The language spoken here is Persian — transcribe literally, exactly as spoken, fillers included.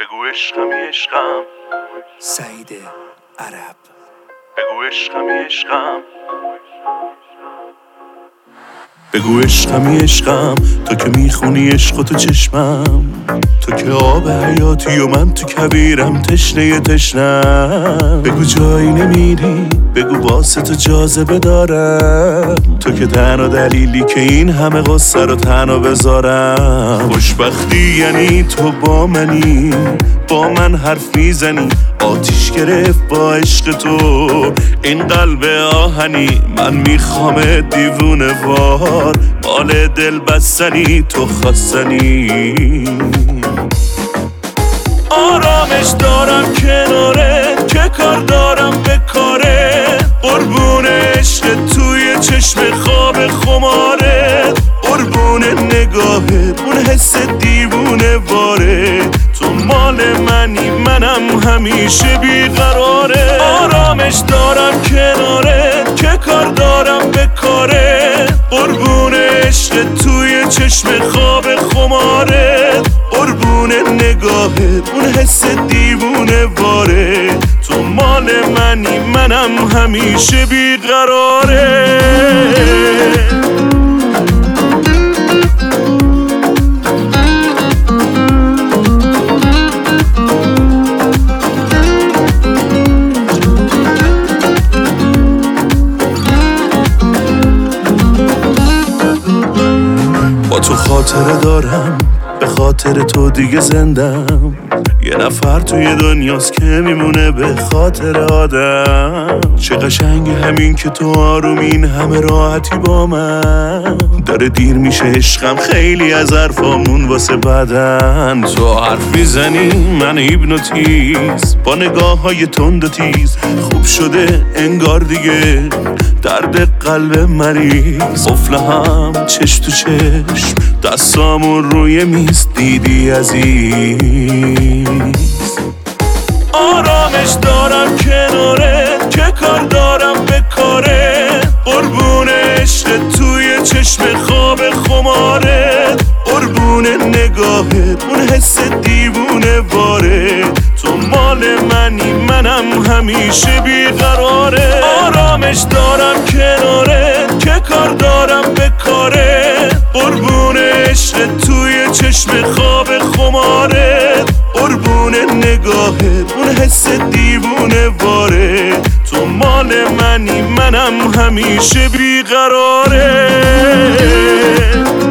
بگو عشقمی عشقم سعید عرب. بگو عشقمی عشقم بگو عشقمی عشقم تو که میخونی عشق تو چشمم، تو که آب حیاتی و من تو کبیرم تشنه تشنم. بگو جایی نمیری، بگو واسه تو جاذبه دارم، تو که تنها دلیلی که این همه قصه رو تنها بذارم. خوشبختی یعنی تو با منی، با من حرف میزنی، آتیش گرفت با عشق تو این قلب آهنی. من میخوام دیوونه وار مال دل بستنی، تو خواستنی. آرامش دارم کنارت که کار دارم به کاره، قربون عشق توی چشم خواب خمارت، قربون نگاهت اون حس دیوونه واره. تو مال منی منم همیشه بیقراره. آرامش دارم کنارت که کار دارم به کاره، قربون عشق توی چشم خواب خمارت، قربون نگاهت اون حس دیوونه واره. تو مال منی منم همیشه بیقراره. با تو خاطره دارم، به خاطر تو دیگه زندم. یه نفر توی دنیاست که میمونه به خاطر آدم. چه قشنگ همین که تو آرومین همه راحتی با من. داره دیر میشه عشقم، خیلی از حرفامون واسه بدن. تو حرف میزنی من هیپنوتیز، با نگاه های تند و تیز. خوب شده انگار دیگه درد قلب مریض. قفل هم چش تو چشم، دستامون روی میز، دیدی عزیز. آرامش دارم کنارت که کار دارم به کاره، قربون عشق توی چشم خواب خمارت، قربون نگاهت اون حس دیوونه واره. تو مال منی منم همیشه بیقراره. آرامش دارم کنارت که کار دارم به کاره، قربون عشق توی چشم خواب خمارت، قربون نگاهت اون حس دیوونه واره. تو مال منی منم همیشه بیقراره.